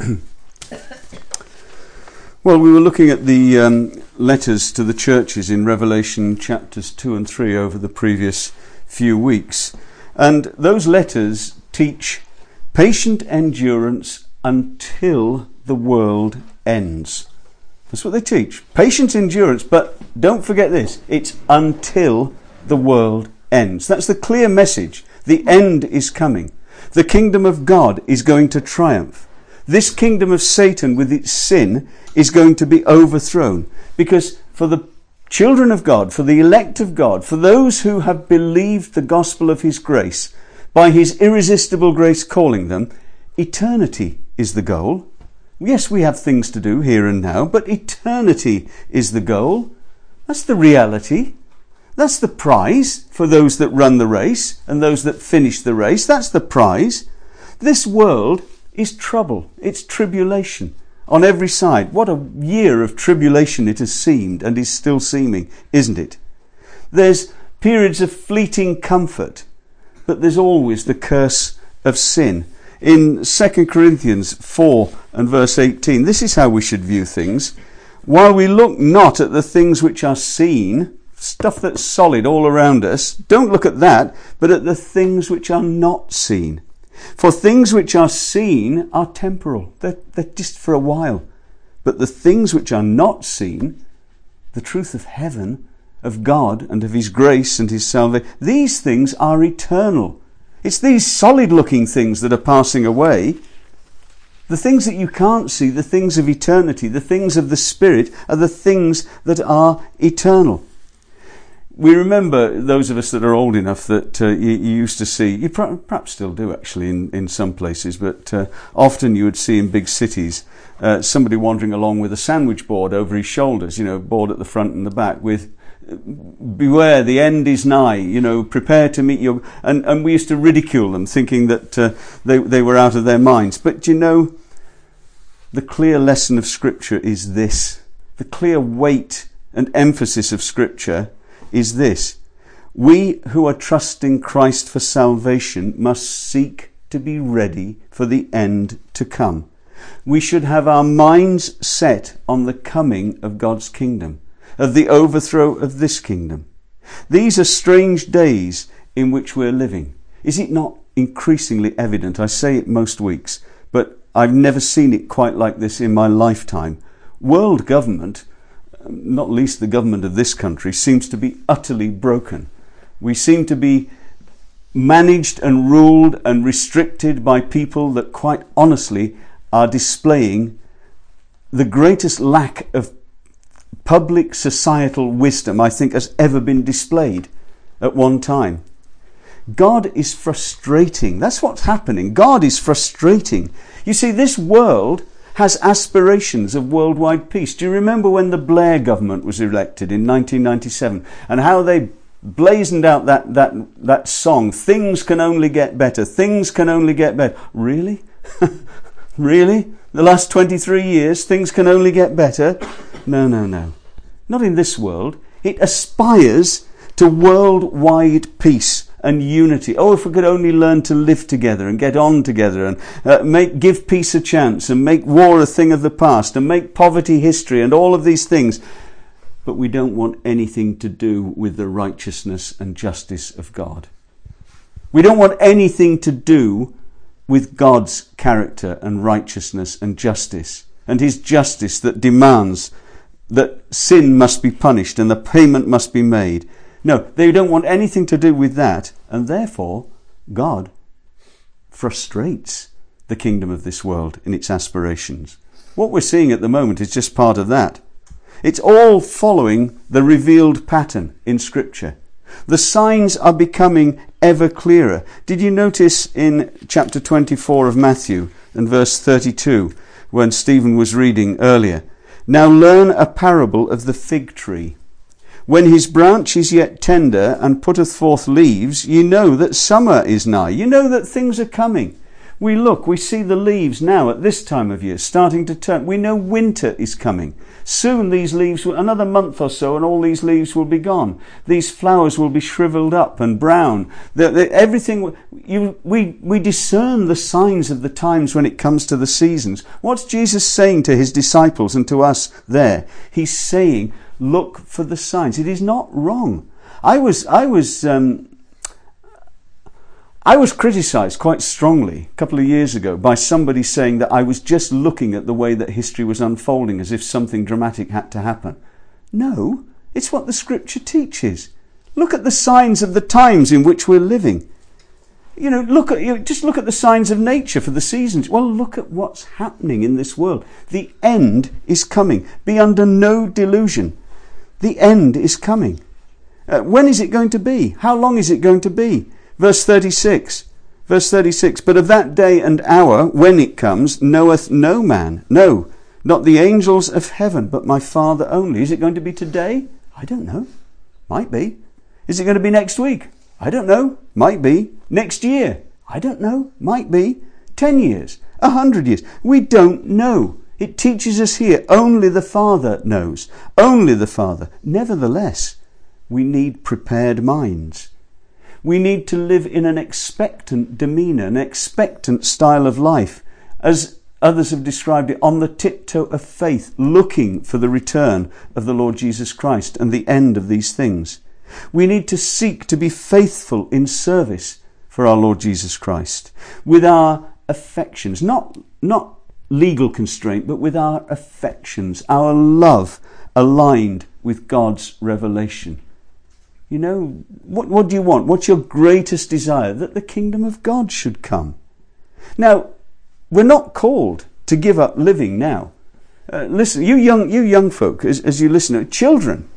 Well, we were looking at the letters to the churches in Revelation chapters 2 and 3 over the previous few weeks. And those letters teach patient endurance until the world ends. That's what they teach. Patient endurance, but don't forget this. It's until the world ends. That's the clear message. The end is coming. The kingdom of God is going to triumph. This kingdom of Satan with its sin is going to be overthrown, because for the children of God, for the elect of God, for those who have believed the gospel of his grace, by his irresistible grace calling them, eternity is the goal. Yes, we have things to do here and now, but eternity is the goal. That's the reality. That's the prize for those that run the race and those that finish the race. That's the prize. This world is trouble. It's tribulation on every side. What a year of tribulation it has seemed and is still seeming, isn't it? There's periods of fleeting comfort, but there's always the curse of sin. In 2 Corinthians 4 and verse 18, this is how we should view things. While we look not at the things which are seen, stuff that's solid all around us, don't look at that, but at the things which are not seen. For things which are seen are temporal. They're just for a while. But the things which are not seen, the truth of heaven, of God and of his grace and his salvation, these things are eternal. It's these solid-looking things that are passing away. The things that you can't see, the things of eternity, the things of the Spirit, are the things that are eternal. We remember, those of us that are old enough, that you used to see, you perhaps still do actually in some places, but often you would see in big cities somebody wandering along with a sandwich board over his shoulders, board at the front and the back with, beware, the end is nigh, prepare to meet your... And we used to ridicule them, thinking that they were out of their minds. But the clear lesson of Scripture is this. The clear weight and emphasis of Scripture is this: we who are trusting Christ for salvation must seek to be ready for the end to come. We should have our minds set on the coming of God's kingdom, of the overthrow of this kingdom. These are strange days in which we're living. Is it not increasingly evident? I say it most weeks, but I've never seen it quite like this in my lifetime. World government, not least the government of this country, seems to be utterly broken. We seem to be managed and ruled and restricted by people that quite honestly are displaying the greatest lack of public societal wisdom I think has ever been displayed at one time. God is frustrating. That's what's happening. God is frustrating. You see, this world has aspirations of worldwide peace. Do you remember when the Blair government was elected in 1997 and how they blazoned out that song, "Things can only get better, things can only get better"? Really? Really? The last 23 years, things can only get better? No. Not in this world. It aspires to worldwide peace and unity. Oh, if we could only learn to live together and get on together and give peace a chance and make war a thing of the past and make poverty history and all of these things. But we don't want anything to do with the righteousness and justice of God. We don't want anything to do with God's character and righteousness and justice, and his justice that demands that sin must be punished and the payment must be made. No, they don't want anything to do with that, and therefore God frustrates the kingdom of this world in its aspirations. What we're seeing at the moment is just part of that. It's all following the revealed pattern in Scripture. The signs are becoming ever clearer. Did you notice in chapter 24 of Matthew and verse 32, when Stephen was reading earlier, "Now learn a parable of the fig tree. When his branch is yet tender and putteth forth leaves, ye know that summer is nigh." You know that things are coming. We see the leaves now at this time of year starting to turn. We know winter is coming. Soon these leaves another month or so, and all these leaves will be gone. These flowers will be shriveled up and brown. Everything, we discern the signs of the times when it comes to the seasons. What's Jesus saying to his disciples and to us there? He's saying, look for the signs. It is not wrong. I was criticised quite strongly a couple of years ago by somebody saying that I was just looking at the way that history was unfolding as if something dramatic had to happen. No, it's what the Scripture teaches. Look at the signs of the times in which we're living. Just look at the signs of nature for the seasons. Well, look at what's happening in this world. The end is coming. Be under no delusion. The end is coming. When is it going to be? How long is it going to be? Verse 36, but of that day and hour when it comes knoweth no man, no, not the angels of heaven, but my Father only. Is it going to be today? I don't know. Might be. Is it going to be next week? I don't know. Might be. Next year? I don't know. Might be. 10 years? 100 years? We don't know. It teaches us here, only the Father knows. Only the Father. Nevertheless, we need prepared minds. We need to live in an expectant demeanour, an expectant style of life, as others have described it, on the tiptoe of faith, looking for the return of the Lord Jesus Christ and the end of these things. We need to seek to be faithful in service for our Lord Jesus Christ, with our affections, not legal constraint, but with our affections, our love aligned with God's revelation. What do you want? What's your greatest desire? That the kingdom of God should come. Now, we're not called to give up living now. Listen, you young folk, as you listen, children,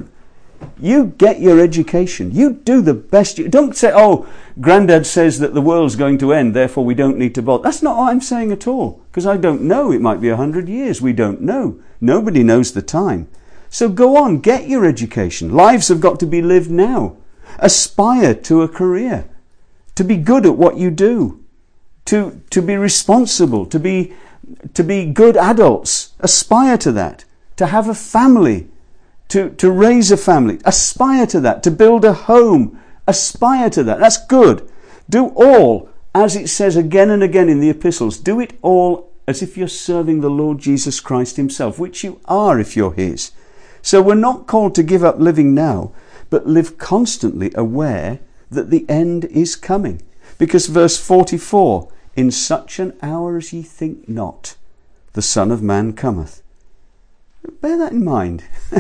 you get your education. You do the best. Don't say, oh, Grandad says that the world's going to end, therefore we don't need to bother. That's not what I'm saying at all, because I don't know. It might be 100 years. We don't know. Nobody knows the time. So go on, get your education. Lives have got to be lived now. Aspire to a career, to be good at what you do, to be responsible, to be good adults. Aspire to that. To have a family, to raise a family. Aspire to that. To build a home. Aspire to that. That's good. Do all, as it says again and again in the epistles, do it all as if you're serving the Lord Jesus Christ himself, which you are if you're his. So we're not called to give up living now, but live constantly aware that the end is coming. Because verse 44, in such an hour as ye think not, the Son of Man cometh. Bear that in mind.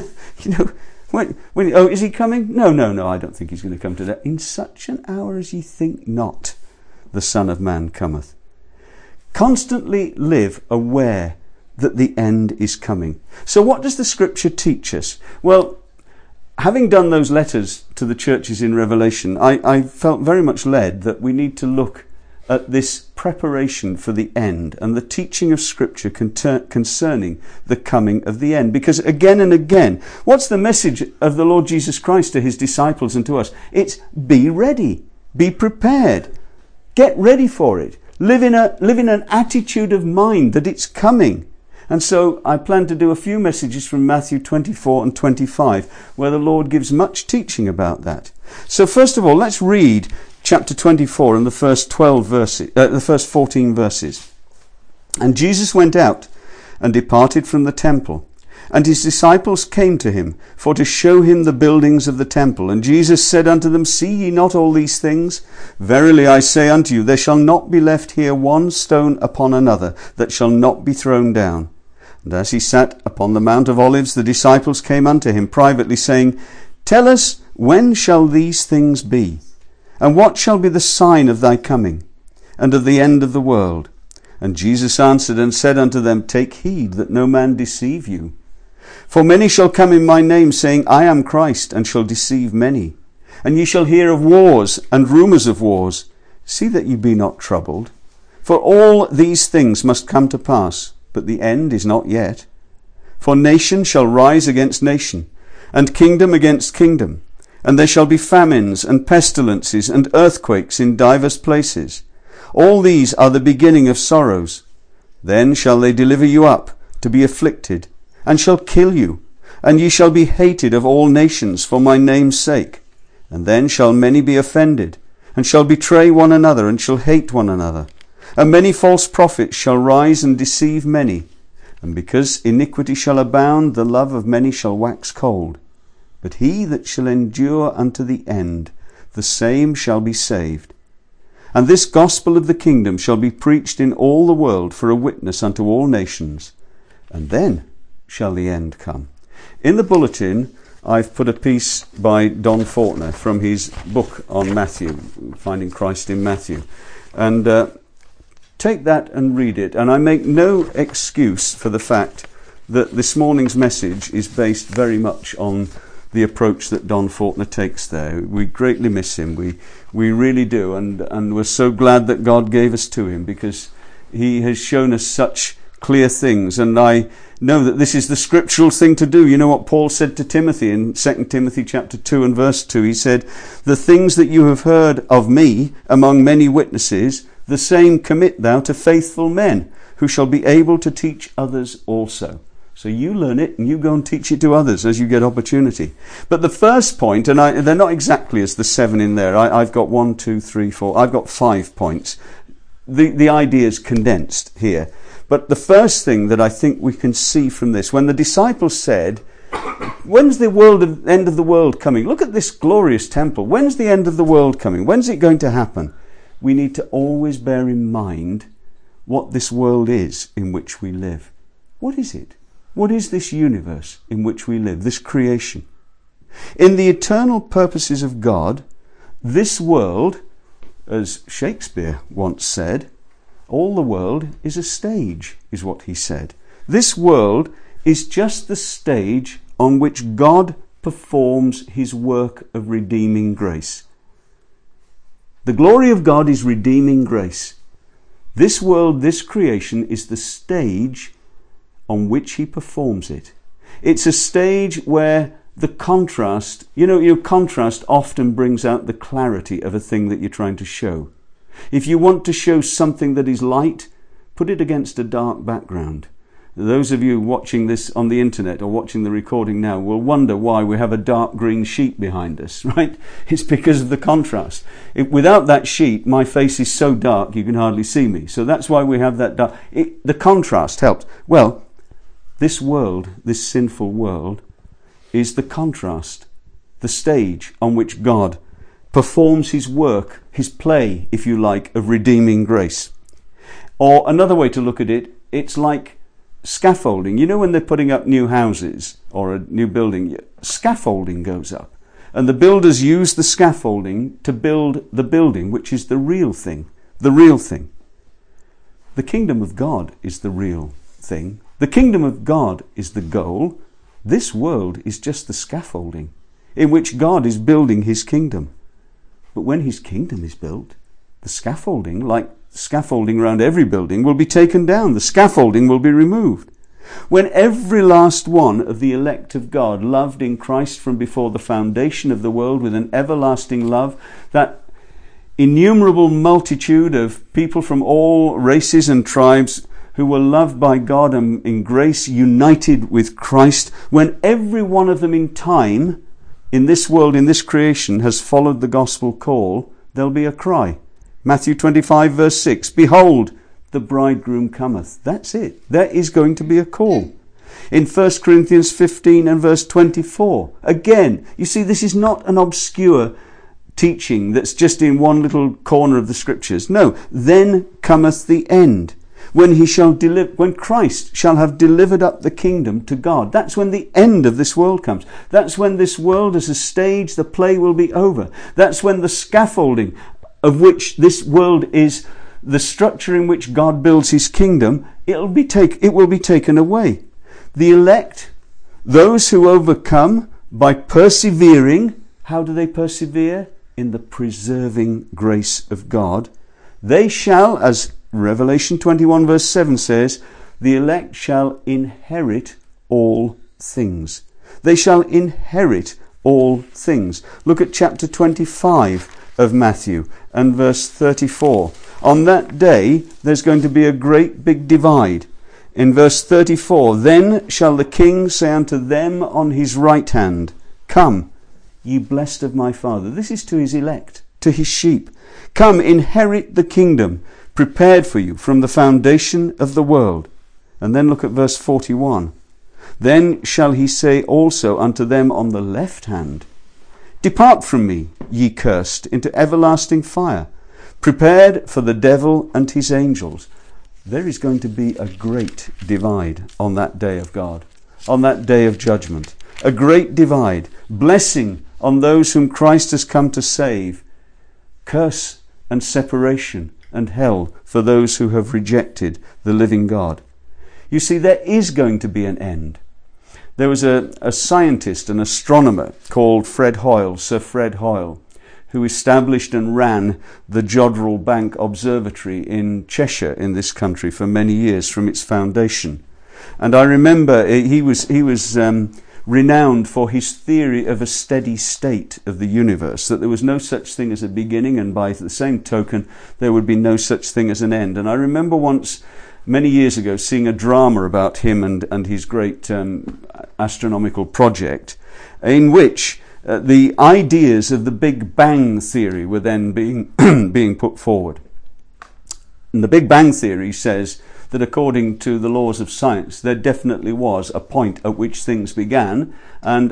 Is he coming? No, I don't think he's going to come today. In such an hour as ye think not, the Son of Man cometh. Constantly live aware that the end is coming. So what does the Scripture teach us? Well, having done those letters to the churches in Revelation, I felt very much led that we need to look at this preparation for the end and the teaching of Scripture concerning the coming of the end. Because again and again, what's the message of the Lord Jesus Christ to his disciples and to us? It's be ready, be prepared, get ready for it. Live in an attitude of mind that it's coming. And so I plan to do a few messages from Matthew 24 and 25, where the Lord gives much teaching about that. So first of all, let's read chapter 24 and the first 14 verses. And Jesus went out and departed from the temple, and his disciples came to him for to show him the buildings of the temple. And Jesus said unto them, See ye not all these things? Verily I say unto you, there shall not be left here one stone upon another that shall not be thrown down. And as he sat upon the Mount of Olives, the disciples came unto him privately, saying, Tell us, when shall these things be? And what shall be the sign of thy coming, and of the end of the world? And Jesus answered and said unto them, Take heed that no man deceive you. For many shall come in my name, saying, I am Christ, and shall deceive many. And ye shall hear of wars and rumours of wars. See that ye be not troubled. For all these things must come to pass, but the end is not yet. For nation shall rise against nation, and kingdom against kingdom. And there shall be famines and pestilences and earthquakes in divers places. All these are the beginning of sorrows. Then shall they deliver you up to be afflicted, and shall kill you, and ye shall be hated of all nations for my name's sake. And then shall many be offended, and shall betray one another, and shall hate one another. And many false prophets shall rise and deceive many. And because iniquity shall abound, the love of many shall wax cold. But he that shall endure unto the end, the same shall be saved. And this gospel of the kingdom shall be preached in all the world for a witness unto all nations. And then shall the end come. In the bulletin, I've put a piece by Don Fortner from his book on Matthew, Finding Christ in Matthew. And take that and read it. And I make no excuse for the fact that this morning's message is based very much on the approach that Don Fortner takes there. We greatly miss him. We really do. And we're so glad that God gave us to him, because he has shown us such clear things. And I know that this is the scriptural thing to do. You know what Paul said to Timothy in 2 Timothy chapter 2 and verse 2? He said, "The things that you have heard of me among many witnesses, the same commit thou to faithful men, who shall be able to teach others also." So you learn it and you go and teach it to others as you get opportunity. But the first point, and they're not exactly as the 7 in there. I've got 1, 2, 3, 4. I've got 5 points. The idea is condensed here. But the first thing that I think we can see from this, when the disciples said, "When's the end of the world coming? Look at this glorious temple. When's the end of the world coming? When's it going to happen?" We need to always bear in mind what this world is in which we live. What is it? What is this universe in which we live, this creation? In the eternal purposes of God, this world, as Shakespeare once said, all the world is a stage, is what he said. This world is just the stage on which God performs his work of redeeming grace. The glory of God is redeeming grace. This world, this creation, is the stage on which he performs it. It's a stage where the contrast, your contrast often brings out the clarity of a thing that you're trying to show. If you want to show something that is light, put it against a dark background. Those of you watching this on the internet or watching the recording now will wonder why we have a dark green sheet behind us, right? It's because of the contrast. Without that sheet, my face is so dark you can hardly see me. So that's why we have that dark. The contrast helps. Well, this world, this sinful world, is the contrast, the stage on which God performs his work, his play, if you like, of redeeming grace. Or another way to look at it, it's like scaffolding. You know, when they're putting up new houses or a new building, scaffolding goes up. And the builders use the scaffolding to build the building, which is the real thing. The real thing. The kingdom of God is the real thing. The kingdom of God is the goal. This world is just the scaffolding in which God is building his kingdom. But when his kingdom is built, the scaffolding, like scaffolding around every building, will be taken down. The scaffolding will be removed. When every last one of the elect of God loved in Christ from before the foundation of the world with an everlasting love, that innumerable multitude of people from all races and tribes who were loved by God and in grace united with Christ, when every one of them in time, in this world, in this creation, has followed the gospel call, there'll be a cry. Matthew 25 verse 6, "Behold, the bridegroom cometh." That's it. There is going to be a call. In 1 Corinthians 15 and verse 24, again, you see, this is not an obscure teaching that's just in one little corner of the scriptures. No, "Then cometh the end, when when Christ shall have delivered up the kingdom to God." That's when the end of this world comes. That's when this world as a stage, the play will be over. That's when the scaffolding of which this world is the structure in which God builds his kingdom, it will be taken away. The elect, those who overcome by persevering, how do they persevere? In the preserving grace of God. They shall, as Revelation 21 verse 7 says, the elect shall inherit all things. They shall inherit all things. Look at chapter 25 of Matthew and verse 34. On that day, there's going to be a great big divide. In verse 34, then shall the king say unto them on his right hand, come, ye blessed of my Father. This is to his elect, to his sheep. Come, inherit the kingdom prepared for you from the foundation of the world. And then look at verse 41. Then shall he say also unto them on the left hand, depart from me, ye cursed, into everlasting fire, prepared for the devil and his angels. There is going to be a great divide on that day of God, on that day of judgment. A great divide, blessing on those whom Christ has come to save, curse and separation and hell for those who have rejected the living God. You see, there is going to be an end. There was a scientist, an astronomer called Fred Hoyle, Sir Fred Hoyle, who established and ran the Jodrell Bank Observatory in Cheshire in this country for many years from its foundation. And I remember he was renowned for his theory of a steady state of the universe, that there was no such thing as a beginning, and by the same token there would be no such thing as an end. And I remember once, many years ago, seeing a drama about him and his great astronomical project, in which the ideas of the Big Bang theory were then being put forward. And the Big Bang theory says that according to the laws of science, there definitely was a point at which things began, and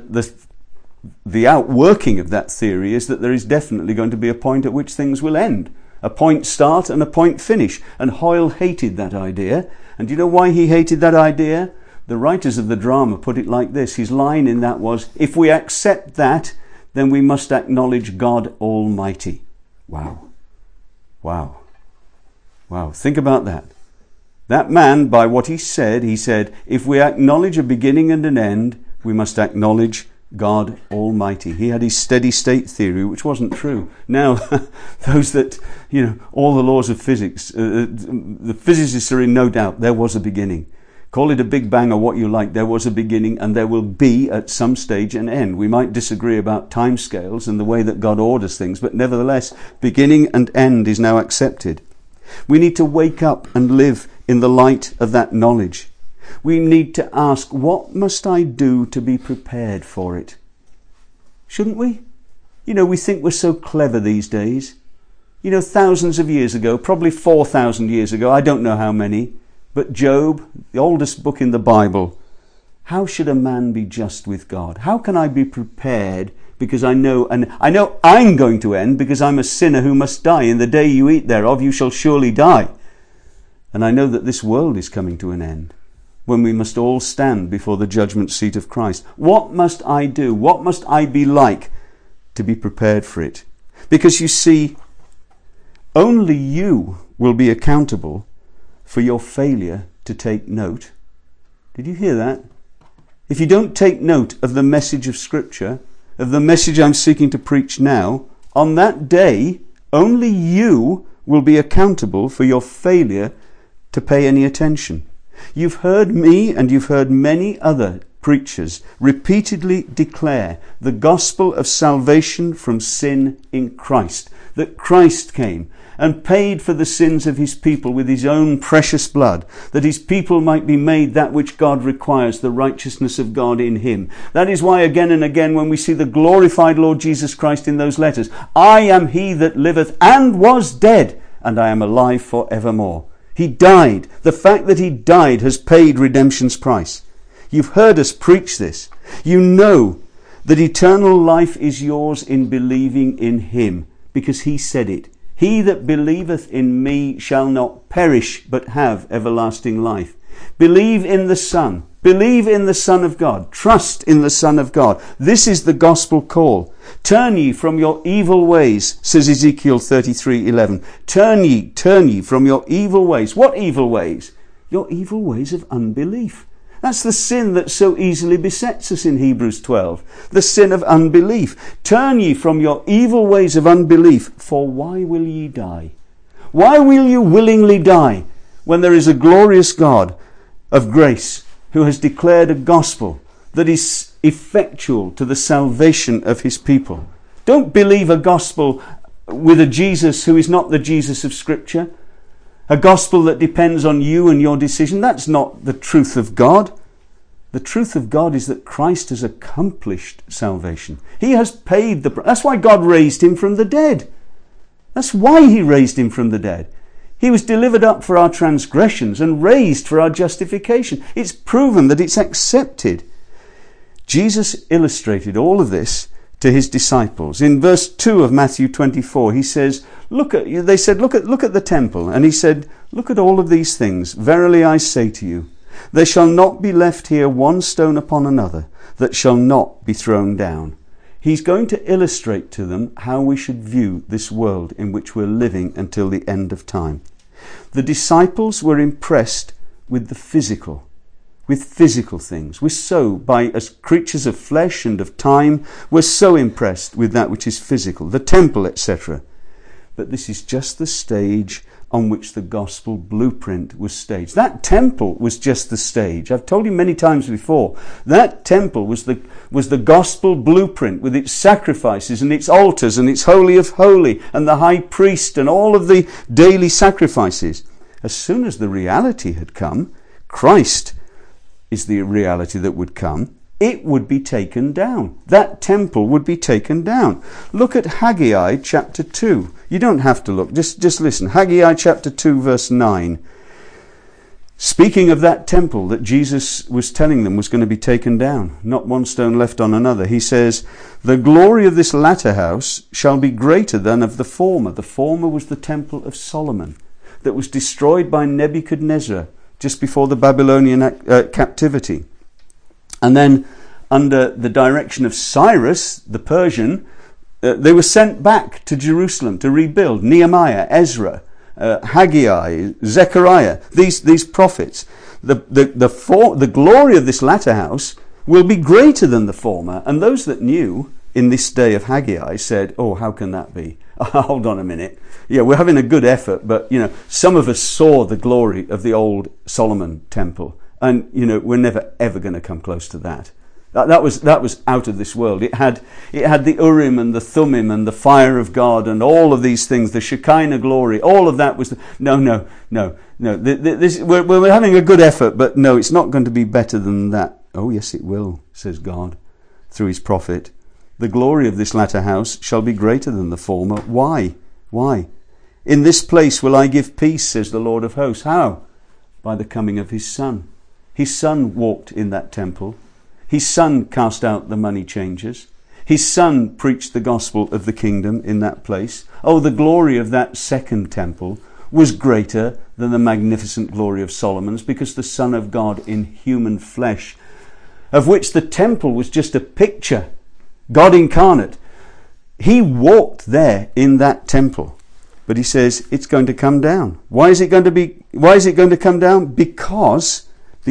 the outworking of that theory is that there is definitely going to be a point at which things will end. A point start and a point finish. And Hoyle hated that idea. And do you know why he hated that idea? The writers of the drama put it like this. His line in that was, if we accept that, then we must acknowledge God Almighty. Wow. Wow. Wow. Think about that. That man, by what he said, if we acknowledge a beginning and an end, we must acknowledge God Almighty. He had his steady state theory, which wasn't true. Now, those that, all the laws of physics, the physicists are in no doubt there was a beginning. Call it a Big Bang or what you like, there was a beginning, and there will be at some stage an end. We might disagree about timescales and the way that God orders things, but nevertheless, beginning and end is now accepted. We need to wake up and live in the light of that knowledge. We need to ask, what must I do to be prepared for it? Shouldn't we? We think we're so clever these days. Thousands of years ago, probably 4,000 years ago, I don't know how many, but Job, the oldest book in the Bible, how should a man be just with God? How can I be prepared? Because I know I'm going to end, because I'm a sinner who must die. In the day you eat thereof, you shall surely die. And I know that this world is coming to an end, when we must all stand before the judgment seat of Christ. What must I do? What must I be like to be prepared for it? Because you see, only you will be accountable for your failure to take note. Did you hear that? If you don't take note of the message of Scripture, of the message I'm seeking to preach now, on that day, only you will be accountable for your failure to pay any attention. You've heard me and you've heard many other preachers repeatedly declare the gospel of salvation from sin in Christ, that Christ came and paid for the sins of his people with his own precious blood, that his people might be made that which God requires, the righteousness of God in him. That is why again and again when we see the glorified Lord Jesus Christ in those letters, I am he that liveth and was dead, and I am alive for evermore. He died. The fact that he died has paid redemption's price. You've heard us preach this. You know that eternal life is yours in believing in him, because he said it. He that believeth in me shall not perish, but have everlasting life. Believe in the Son. Believe in the Son of God. Trust in the Son of God. This is the gospel call. Turn ye from your evil ways, says Ezekiel 33:11. Turn ye from your evil ways. What evil ways? Your evil ways of unbelief. That's the sin that so easily besets us in Hebrews 12. The sin of unbelief. Turn ye from your evil ways of unbelief, for why will ye die? Why will you willingly die when there is a glorious God of grace who has declared a gospel that is effectual to the salvation of his people? Don't believe a gospel with a Jesus who is not the Jesus of Scripture. A gospel that depends on you and your decision. That's not the truth of God. The truth of God is that Christ has accomplished salvation. He has paid the price. That's why God raised him from the dead. That's why he raised him from the dead. He was delivered up for our transgressions and raised for our justification. It's proven that it's accepted. Jesus illustrated all of this to his disciples. In verse 2 of Matthew 24, he says, look at the temple. And he said, look at all of these things. Verily I say to you, there shall not be left here one stone upon another that shall not be thrown down. He's going to illustrate to them how we should view this world in which we're living until the end of time. The disciples were impressed with the physical, with physical things. As creatures of flesh and of time, we're so impressed with that which is physical, the temple, etc. But this is just the stage on which the gospel blueprint was staged. That temple was just the stage. I've told you many times before, that temple was the gospel blueprint with its sacrifices and its altars and its holy of holy and the high priest and all of the daily sacrifices. As soon as the reality had come, Christ is the reality that would come, it would be taken down. That temple would be taken down. Look at Haggai chapter 2. You don't have to look, just listen. Haggai chapter 2 verse 9. Speaking of that temple that Jesus was telling them was going to be taken down, not one stone left on another, he says, the glory of this latter house shall be greater than of the former. The former was the temple of Solomon that was destroyed by Nebuchadnezzar just before the Babylonian captivity. And then under the direction of Cyrus, the Persian, they were sent back to Jerusalem to rebuild. Nehemiah, Ezra, Haggai, Zechariah, these prophets. The glory of this latter house will be greater than the former. And those that knew in this day of Haggai said, oh, how can that be? Hold on a minute. Yeah, we're having a good effort, but, some of us saw the glory of the old Solomon temple. And, we're never, ever going to come close to that. That was out of this world. It had the Urim and the Thummim and the fire of God and all of these things, the Shekinah glory, all of that was... No. We're having a good effort, but no, it's not going to be better than that. Oh, yes, it will, says God through his prophet. The glory of this latter house shall be greater than the former. Why? In this place will I give peace, says the Lord of hosts. How? By the coming of his Son. His Son walked in that temple. His Son cast out the money changers. His Son preached the gospel of the kingdom in that place. Oh, the glory of that second temple was greater than the magnificent glory of Solomon's, because the Son of God in human flesh, of which the temple was just a picture, God incarnate, he walked there in that temple. But he says it's going to come down. Why is it going to come down? Because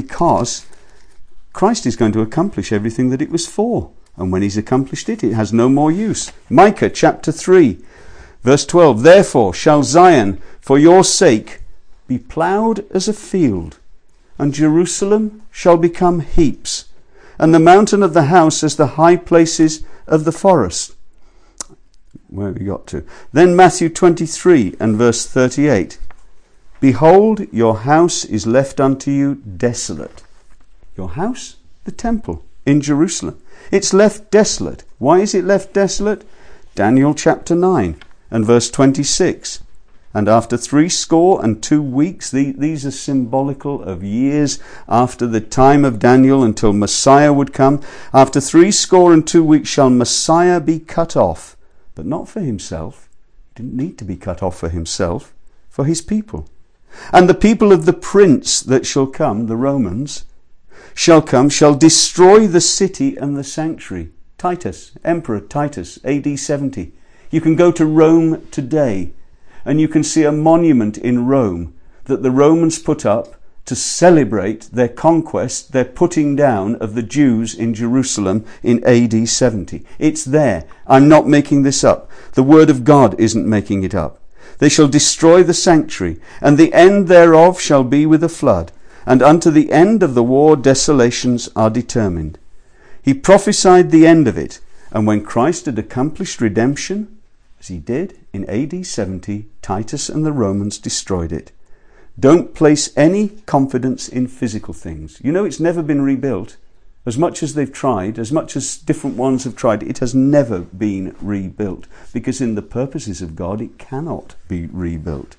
Christ is going to accomplish everything that it was for. And when he's accomplished it, it has no more use. Micah chapter 3, verse 12. Therefore shall Zion, for your sake, be ploughed as a field, and Jerusalem shall become heaps, and the mountain of the house as the high places of the forest. Where have we got to? Then Matthew 23 and verse 38. Behold, your house is left unto you desolate. Your house, the temple in Jerusalem. It's left desolate. Why is it left desolate? Daniel chapter 9 and verse 26. And after 62 weeks, these are symbolical of years after the time of Daniel until Messiah would come. After 62 weeks shall Messiah be cut off, but not for himself. He didn't need to be cut off for himself, for his people. And the people of the prince that shall come, the Romans, shall destroy the city and the sanctuary. Titus, Emperor Titus, AD 70. You can go to Rome today and you can see a monument in Rome that the Romans put up to celebrate their conquest, their putting down of the Jews in Jerusalem in AD 70. It's there. I'm not making this up. The word of God isn't making it up. They shall destroy the sanctuary, and the end thereof shall be with a flood, and unto the end of the war desolations are determined. He prophesied the end of it, and when Christ had accomplished redemption, as he did in AD 70, Titus and the Romans destroyed it. Don't place any confidence in physical things. You know, it's never been rebuilt. As much as they've tried, as much as different ones have tried, it has never been rebuilt. Because in the purposes of God, it cannot be rebuilt.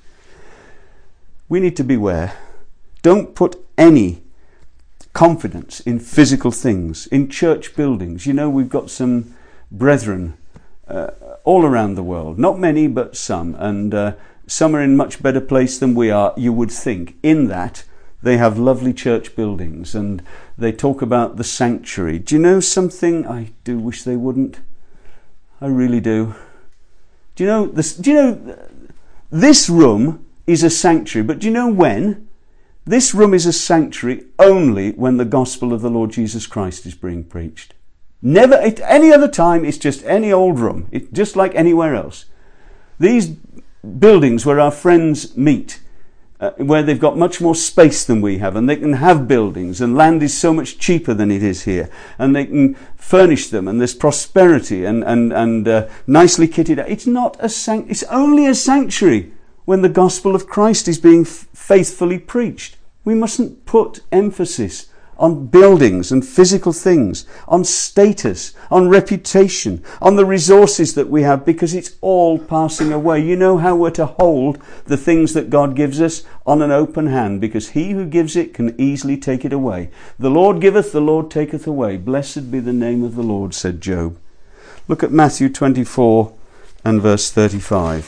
We need to beware. Don't put any confidence in physical things, in church buildings. You know, we've got some brethren all around the world. Not many, but some. And some are in much better place than we are, you would think, in that they have lovely church buildings and they talk about the sanctuary. Do you know something? I do wish they wouldn't. I really do. Do you know this? Do you know this room is a sanctuary? But do you know when? This room is a sanctuary only when the gospel of the Lord Jesus Christ is being preached. Never at any other time. It's just any old room. It's just like anywhere else. These buildings where our friends meet, where they've got much more space than we have, and they can have buildings, and land is so much cheaper than it is here, and they can furnish them, and there's prosperity and nicely kitted out. It's not a it's only a sanctuary when the gospel of Christ is being faithfully preached. We mustn't put emphasis on buildings and physical things, on status, on reputation, on the resources that we have, because it's all passing away. You know how we're to hold the things that God gives us? On an open hand, because he who gives it can easily take it away. The Lord giveth, the Lord taketh away. Blessed be the name of the Lord, said Job. Look at Matthew 24 and verse 35.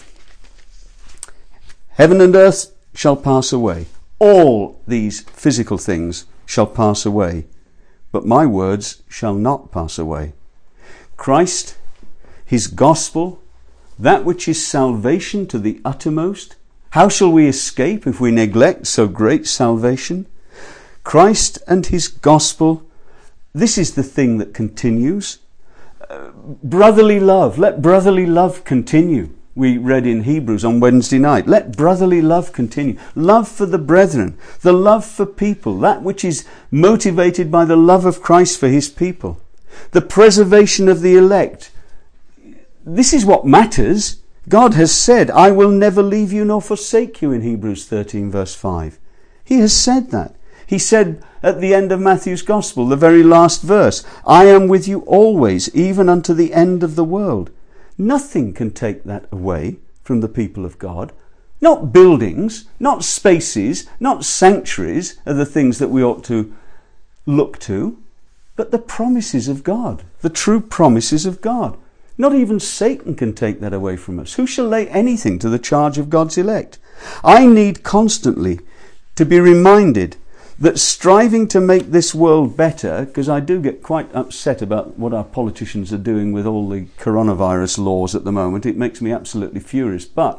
Heaven and earth shall pass away. All these physical things shall pass away, but my words shall not pass away. Christ, his gospel, that which is salvation to the uttermost. How shall we escape if we neglect so great salvation? Christ and his gospel, this is the thing that continues. Brotherly love, let brotherly love continue. We read in Hebrews on Wednesday night. Let brotherly love continue. Love for the brethren, the love for people, that which is motivated by the love of Christ for his people. The preservation of the elect. This is what matters. God has said, I will never leave you nor forsake you in Hebrews 13 verse 5. He has said that. He said at the end of Matthew's Gospel, the very last verse, I am with you always, even unto the end of the world. Nothing can take that away from the people of God. Not buildings, not spaces, not sanctuaries are the things that we ought to look to, but the promises of God, the true promises of God. Not even Satan can take that away from us. Who shall lay anything to the charge of God's elect? I need constantly to be reminded that striving to make this world better, because I do get quite upset about what our politicians are doing with all the coronavirus laws at the moment. It makes me absolutely furious. But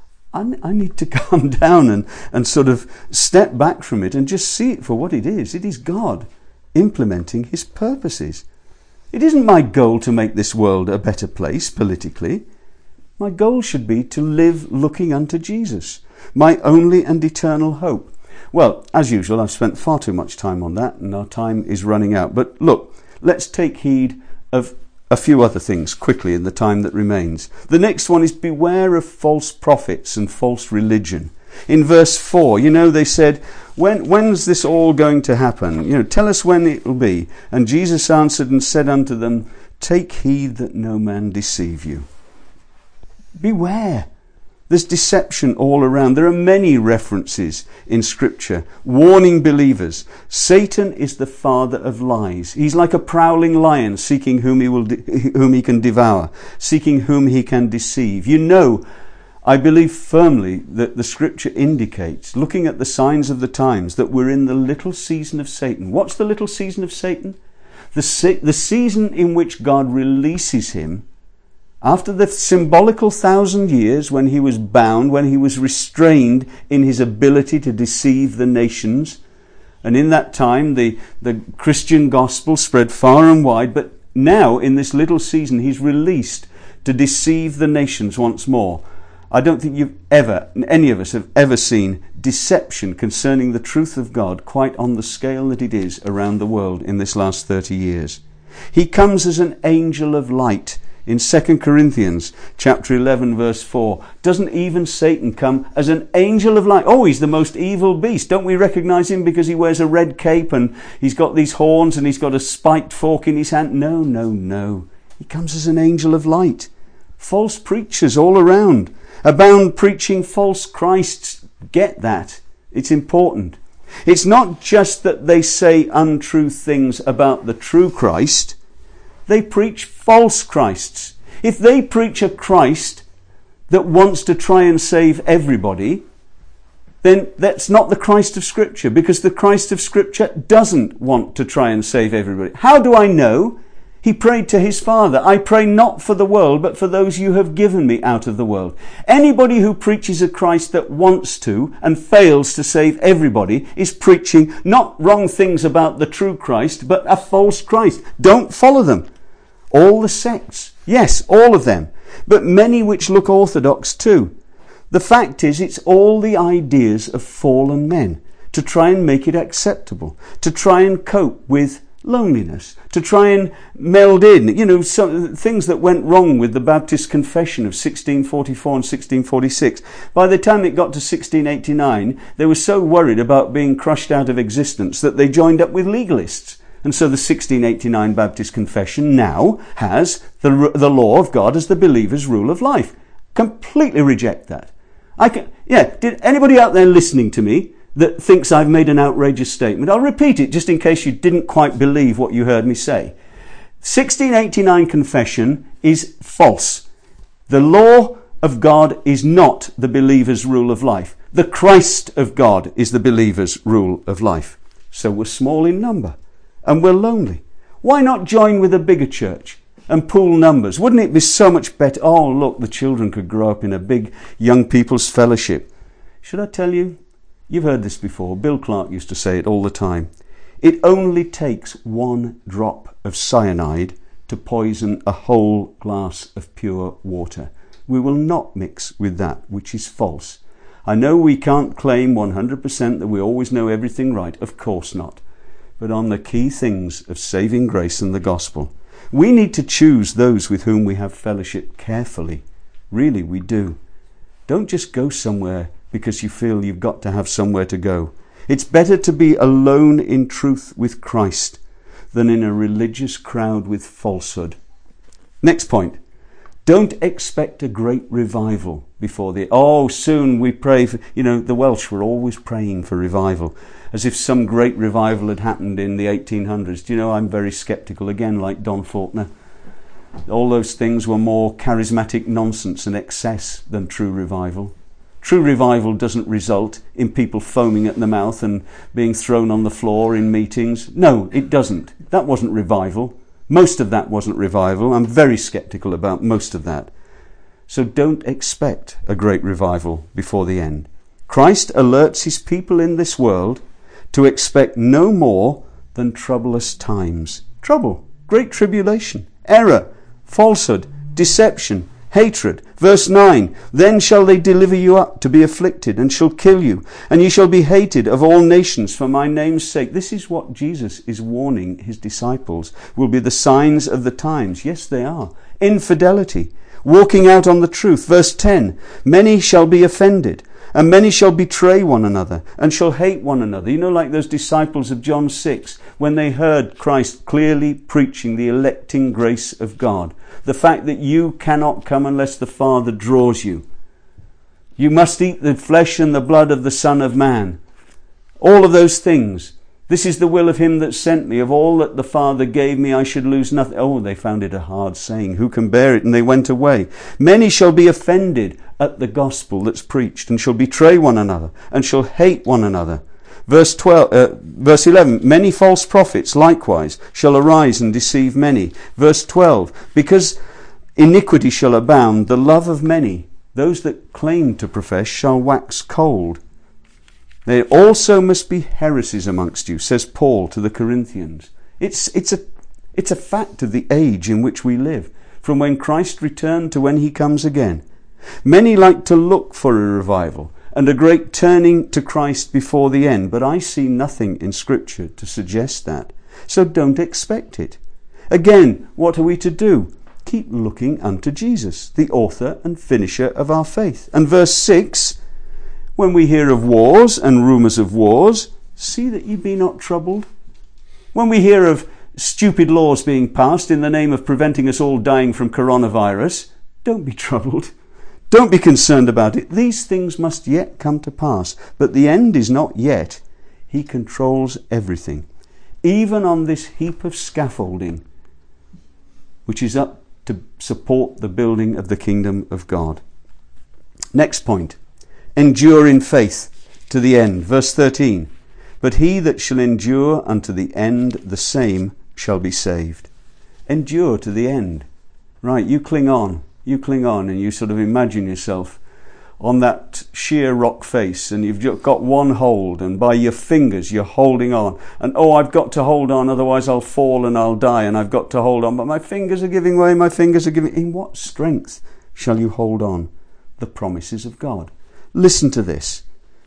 I need to calm down and sort of step back from it and just see it for what it is. It is God implementing his purposes. It isn't my goal to make this world a better place politically. My goal should be to live looking unto Jesus, my only and eternal hope. Well, as usual, I've spent far too much time on that, and our time is running out. But look, let's take heed of a few other things quickly in the time that remains. The next one is beware of false prophets and false religion. In verse 4, you know, they said, when's this all going to happen? You know, tell us when it will be. And Jesus answered and said unto them, take heed that no man deceive you. Beware. There's deception all around. There are many references in Scripture warning believers. Satan is the father of lies. He's like a prowling lion seeking whom he can devour, seeking whom he can deceive. You know, I believe firmly that the Scripture indicates, looking at the signs of the times, that we're in the little season of Satan. What's the little season of Satan? The season in which God releases him after the symbolical 1,000 years when he was bound, when he was restrained in his ability to deceive the nations. And in that time, the Christian gospel spread far and wide. But now, in this little season, he's released to deceive the nations once more. I don't think any of us have ever seen deception concerning the truth of God quite on the scale that it is around the world in this last 30 years. He comes as an angel of light In 2 Corinthians chapter 11 verse 4, doesn't even Satan come as an angel of light? Oh, he's the most evil beast. Don't we recognize him because he wears a red cape and he's got these horns and he's got a spiked fork in his hand? No, no, no. He comes as an angel of light. False preachers all around, abound preaching false Christs. Get that. It's important. It's not just that they say untrue things about the true Christ. They preach false Christs. If they preach a Christ that wants to try and save everybody, then that's not the Christ of Scripture, because the Christ of Scripture doesn't want to try and save everybody. How do I know? He prayed to his Father, I pray not for the world, but for those you have given me out of the world. Anybody who preaches a Christ that wants to and fails to save everybody is preaching not wrong things about the true Christ, but a false Christ. Don't follow them. All the sects, yes, all of them, but many which look orthodox too. The fact is, it's all the ideas of fallen men to try and make it acceptable, to try and cope with loneliness, to try and meld in, some things that went wrong with the Baptist Confession of 1644 and 1646. By the time it got to 1689, they were so worried about being crushed out of existence that they joined up with legalists. And so the 1689 Baptist Confession now has the law of God as the believer's rule of life. Completely reject that. Did anybody out there listening to me that thinks I've made an outrageous statement? I'll repeat it just in case you didn't quite believe what you heard me say. 1689 Confession is false. The law of God is not the believer's rule of life. The Christ of God is the believer's rule of life. So we're small in number and we're lonely. Why not join with a bigger church and pool numbers? Wouldn't it be so much better? Oh, look, the children could grow up in a big young people's fellowship. Should I tell you? You've heard this before. Bill Clark used to say it all the time. It only takes one drop of cyanide to poison a whole glass of pure water. We will not mix with that which is false. I know we can't claim 100% that we always know everything right. Of course not. But on the key things of saving grace and the gospel, we need to choose those with whom we have fellowship carefully. Really, we do. Don't just go somewhere because you feel you've got to have somewhere to go. It's better to be alone in truth with Christ than in a religious crowd with falsehood. Next point. Don't expect a great revival before soon we pray for, the Welsh were always praying for revival, as if some great revival had happened in the 1800s. Do you know, I'm very sceptical again, like Don Faulkner. All those things were more charismatic nonsense and excess than true revival. True revival doesn't result in people foaming at the mouth and being thrown on the floor in meetings. No, it doesn't. That wasn't revival. Most of that wasn't revival. I'm very sceptical about most of that. So don't expect a great revival before the end. Christ alerts his people in this world to expect no more than troublous times. Trouble, great tribulation, error, falsehood, deception, hatred. Verse 9, then shall they deliver you up to be afflicted, and shall kill you, and ye shall be hated of all nations for my name's sake. This is what Jesus is warning his disciples will be the signs of the times. Yes, they are. Infidelity, walking out on the truth. Verse 10, many shall be offended, and many shall betray one another, and shall hate one another. Like those disciples of John 6, when they heard Christ clearly preaching the electing grace of God. The fact that you cannot come unless the Father draws you. You must eat the flesh and the blood of the Son of Man. All of those things. This is the will of him that sent me. Of all that the Father gave me, I should lose nothing. Oh, they found it a hard saying. Who can bear it? And they went away. Many shall be offended at the gospel that's preached, and shall betray one another, and shall hate one another. Verse 11, many false prophets likewise shall arise and deceive many. Verse 12, because iniquity shall abound, the love of many, those that claim to profess, shall wax cold. There also must be heresies amongst you, says Paul to the Corinthians. It's a fact of the age in which we live, from when Christ returned to when he comes again. Many like to look for a revival and a great turning to Christ before the end, but I see nothing in Scripture to suggest that. So don't expect it. Again, what are we to do? keep looking unto Jesus, the author and finisher of our faith. And verse 6, when we hear of wars and rumours of wars, see that ye be not troubled. When we hear of stupid laws being passed in the name of preventing us all dying from coronavirus, don't be troubled. Don't be concerned about it. These things must yet come to pass, but the end is not yet. He controls everything, even on this heap of scaffolding, which is up to support the building of the kingdom of God. Next point, endure in faith to the end. Verse 13, but he that shall endure unto the end, the same shall be saved. Endure to the end. Right, you cling on, and you sort of imagine yourself on that sheer rock face, and you've got one hold, and by your fingers you're holding on, and I've got to hold on, otherwise I'll fall and I'll die, and I've got to hold on, but my fingers are giving way, in what strength shall you hold on? The promises of God. Listen to this.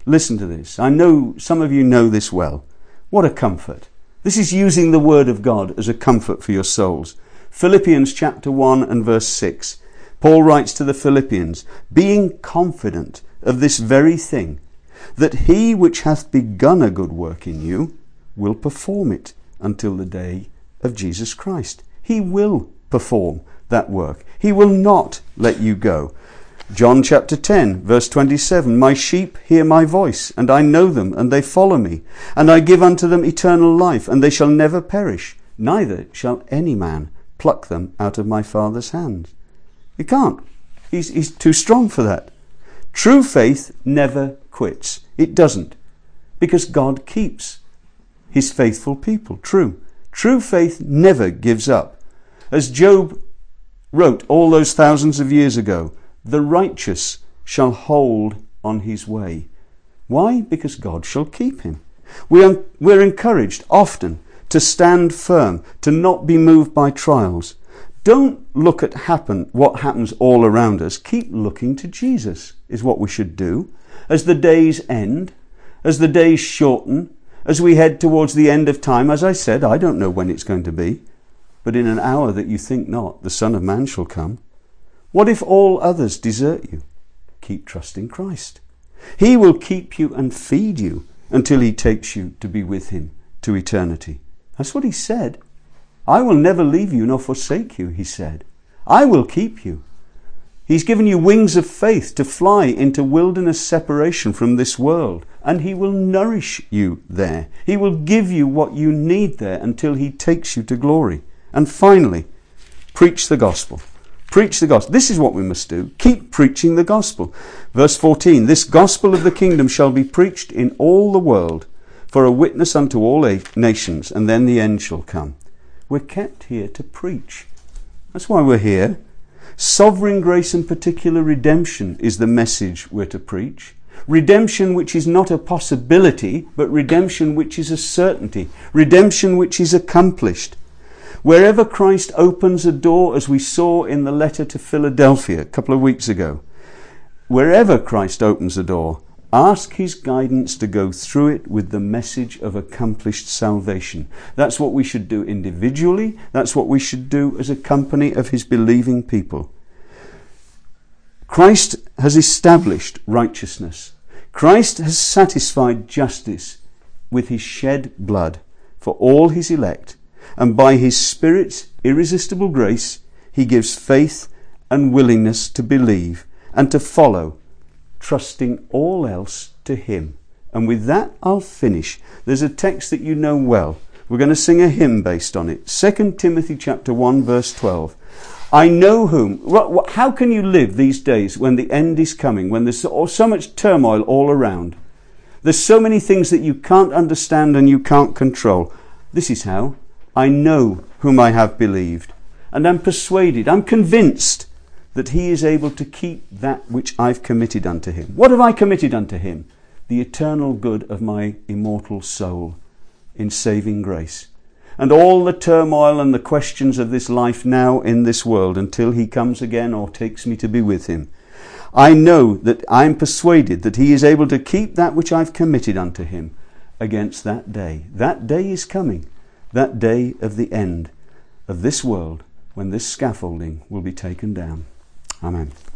I know some of you know this well. What a comfort. This is using the word of God as a comfort for your souls. Philippians chapter 1 and verse 6. Paul writes to the Philippians, being confident of this very thing, that he which hath begun a good work in you will perform it until the day of Jesus Christ. He will perform that work. He will not let you go. John chapter 10, verse 27, my sheep hear my voice, and I know them, and they follow me. And I give unto them eternal life, and they shall never perish, neither shall any man pluck them out of my Father's hand. He can't. He's too strong for that. True faith never quits. It doesn't. Because God keeps his faithful people. True faith never gives up. As Job wrote all those thousands of years ago, the righteous shall hold on his way. Why? Because God shall keep him. We're encouraged often to stand firm, to not be moved by trials. Don't look at what happens all around us. Keep looking to Jesus is what we should do. As the days end, as the days shorten, as we head towards the end of time, as I said, I don't know when it's going to be, but in an hour that you think not, the Son of Man shall come. What if all others desert you? Keep trusting Christ. He will keep you and feed you until he takes you to be with him to eternity. That's what he said. I will never leave you nor forsake you, he said. I will keep you. He's given you wings of faith to fly into wilderness separation from this world, and he will nourish you there. He will give you what you need there until he takes you to glory. And finally, preach the gospel. Preach the gospel. This is what we must do. Keep preaching the gospel. Verse 14, this gospel of the kingdom shall be preached in all the world for a witness unto all nations, and then the end shall come. We're kept here to preach. That's why we're here. Sovereign grace and particular redemption is the message we're to preach. Redemption which is not a possibility, but redemption which is a certainty. Redemption which is accomplished. Wherever Christ opens a door, as we saw in the letter to Philadelphia a couple of weeks ago, wherever Christ opens a door, ask his guidance to go through it with the message of accomplished salvation. That's what we should do individually. That's what we should do as a company of his believing people. Christ has established righteousness. Christ has satisfied justice with his shed blood for all his elect. And by his Spirit's irresistible grace, he gives faith and willingness to believe and to follow, trusting all else to him. And with that, I'll finish. There's a text that you know well. We're going to sing a hymn based on it. 2 Timothy chapter 1, verse 12. I know whom. How can you live these days when the end is coming, when there's so much turmoil all around? There's so many things that you can't understand and you can't control. This is how. I know whom I have believed, and I'm persuaded, I'm convinced that he is able to keep that which I've committed unto him. What have I committed unto him? The eternal good of my immortal soul in saving grace. And all the turmoil and the questions of this life now in this world until he comes again or takes me to be with him. I know that I'm persuaded that he is able to keep that which I've committed unto him against that day. That day is coming. That day of the end of this world when this scaffolding will be taken down. Amen.